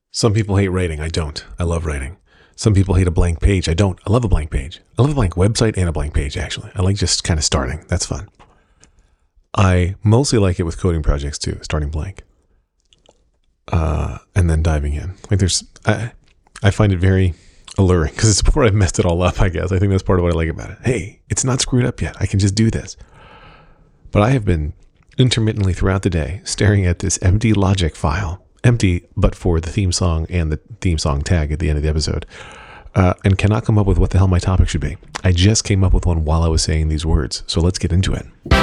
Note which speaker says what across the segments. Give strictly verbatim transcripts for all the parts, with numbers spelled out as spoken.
Speaker 1: Some people hate writing. I don't. I love writing. Some people hate a blank page. I don't. I love a blank page. I love a blank website and a blank page, actually. I like just kind of starting. That's fun. I mostly like it with coding projects, too, starting blank. Uh, and then diving in. Like there's, I, I find it very alluring because it's before I've messed it all up, I guess. I think that's part of what I like about it. Hey, it's not screwed up yet. I can just do this. But I have been intermittently throughout the day staring at this empty Logic file. Empty, but for the theme song and the theme song tag at the end of the episode. Uh, and cannot come up with what the hell my topic should be. I just came up with one while I was saying these words. So let's get into it.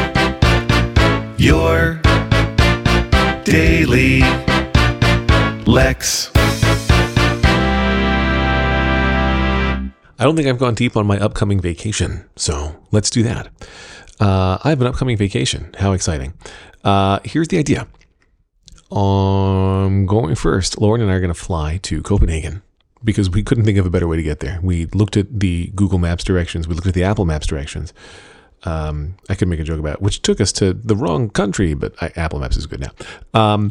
Speaker 2: Your Daily Lex.
Speaker 1: I don't think I've gone deep on my upcoming vacation, so let's do that. Uh, I have an upcoming vacation. How exciting. Uh, here's the idea. Um, going first, Lauren and I are going to fly to Copenhagen because we couldn't think of a better way to get there. We looked at the Google Maps directions. We looked at the Apple Maps directions. Um, I could make a joke about it, which took us to the wrong country, but I, Apple Maps is good now. Um,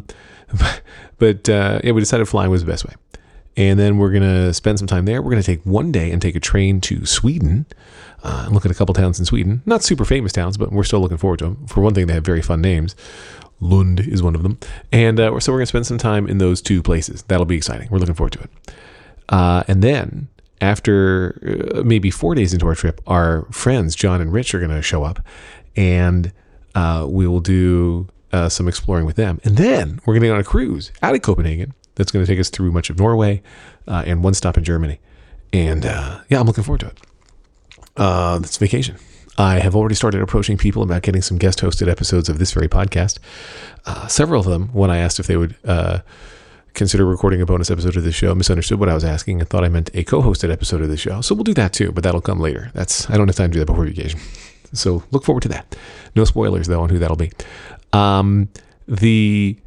Speaker 1: but uh, yeah, we decided flying was the best way. And then we're going to spend some time there. We're going to take one day and take a train to Sweden uh, and look at a couple towns in Sweden. Not super famous towns, but we're still looking forward to them. For one thing, they have very fun names. Lund is one of them. And uh, so we're going to spend some time in those two places. That'll be exciting. We're looking forward to it. Uh, and then after uh, maybe four days into our trip, our friends, John and Rich, are going to show up. And uh, we will do uh, some exploring with them. And then we're going to go on a cruise out of Copenhagen. That's going to take us through much of Norway uh, and one stop in Germany. And uh, yeah, I'm looking forward to it. Uh, it's vacation. I have already started approaching people about getting some guest hosted episodes of this very podcast. Uh, several of them, when I asked if they would uh, consider recording a bonus episode of this show, misunderstood what I was asking and thought I meant a co-hosted episode of the show. So we'll do that too, but that'll come later. That's I don't have time to do that before vacation. So look forward to that. No spoilers though on who that'll be. Um, the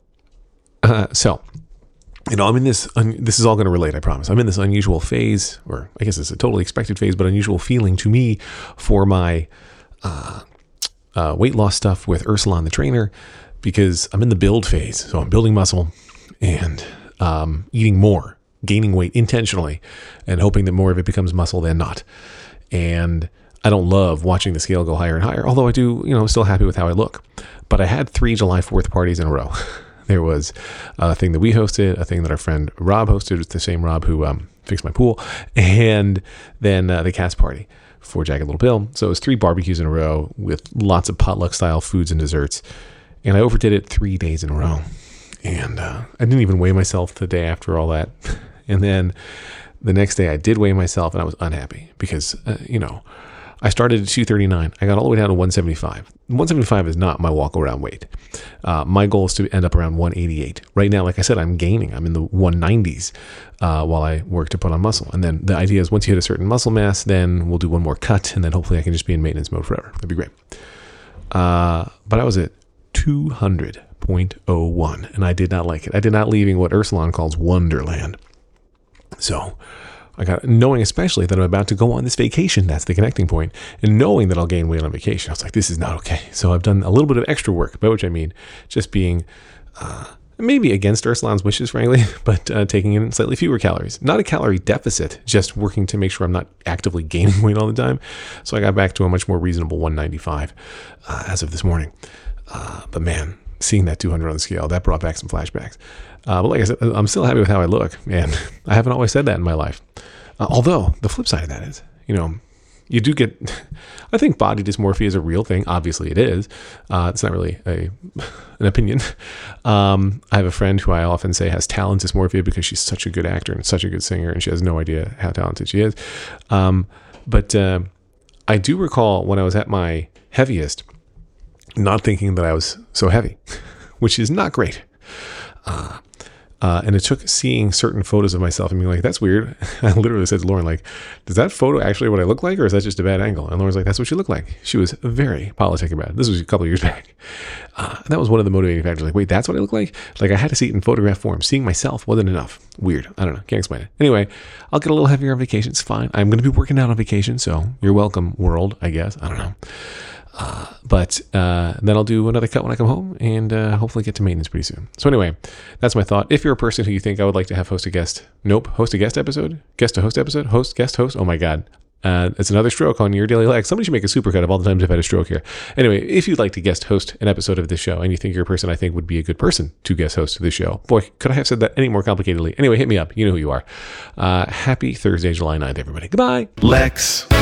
Speaker 1: uh, so. You know, I'm in this, un- this is all going to relate, I promise. I'm in this unusual phase, or I guess it's a totally expected phase, but unusual feeling to me for my uh, uh, weight loss stuff with Ursula the trainer, because I'm in the build phase. So I'm building muscle and um, eating more, gaining weight intentionally, and hoping that more of it becomes muscle than not. And I don't love watching the scale go higher and higher, although I do, you know, I'm still happy with how I look. But I had three July fourth parties in a row. There was a thing that we hosted, a thing that our friend Rob hosted. It's the same Rob who um, fixed my pool. And then uh, the cast party for Jagged Little Pill. So it was three barbecues in a row with lots of potluck-style foods and desserts. And I overdid it three days in a row. And uh, I didn't even weigh myself the day after all that. And then the next day I did weigh myself, and I was unhappy because, uh, you know, I started at two thirty-nine. I got all the way down to one seventy-five. one seventy-five is not my walk-around weight. Uh, my goal is to end up around one eighty-eight. Right now, like I said, I'm gaining. I'm in the one nineties uh, while I work to put on muscle. And then the idea is once you hit a certain muscle mass, then we'll do one more cut, and then hopefully I can just be in maintenance mode forever. That'd be great. Uh, but I was at two hundred point oh one, and I did not like it. I did not leaving what Ursula calls Wonderland. So I got knowing especially that I'm about to go on this vacation. That's the connecting point. And knowing that I'll gain weight on vacation, I was like, this is not okay. So I've done a little bit of extra work, by which I mean just being uh, maybe against Ursula's wishes, frankly, but uh, taking in slightly fewer calories. Not a calorie deficit, just working to make sure I'm not actively gaining weight all the time. So I got back to a much more reasonable one ninety-five uh, as of this morning. Uh, but man, seeing that two hundred on the scale, that brought back some flashbacks. Uh, but like I said, I'm still happy with how I look, and I haven't always said that in my life. Uh, although the flip side of that is, you know, you do get, I think body dysmorphia is a real thing. Obviously it is. Uh, it's not really a an opinion. Um, I have a friend who I often say has talent dysmorphia because she's such a good actor and such a good singer, and she has no idea how talented she is. Um, but uh, I do recall when I was at my heaviest, not thinking that I was so heavy, which is not great. Uh, Uh, and it took seeing certain photos of myself and being like, that's weird. I literally said to Lauren, like, does that photo actually what I look like, or is that just a bad angle? And Lauren's like, that's what you look like. She was very politic about it. This was a couple of years back. Uh, and that was one of the motivating factors. Like, wait, that's what I look like? Like, I had to see it in photograph form. Seeing myself wasn't enough. Weird. I don't know. Can't explain it. Anyway, I'll get a little heavier on vacation. It's fine. I'm going to be working out on vacation. So you're welcome, world, I guess. I don't know. Uh, but uh, then I'll do another cut when I come home and uh, hopefully get to maintenance pretty soon. So anyway, that's my thought. If you're a person who you think I would like to have host a guest, nope, host a guest episode, guest to host episode, host, guest host. Oh my God. Uh, it's another stroke on your daily life. Somebody should make a supercut of all the times I've had a stroke here. Anyway, if you'd like to guest host an episode of this show and you think you're a person I think would be a good person to guest host this show, boy, could I have said that any more complicatedly? Anyway, hit me up. You know who you are. Uh, happy Thursday, July ninth, everybody. Goodbye.
Speaker 2: Lex.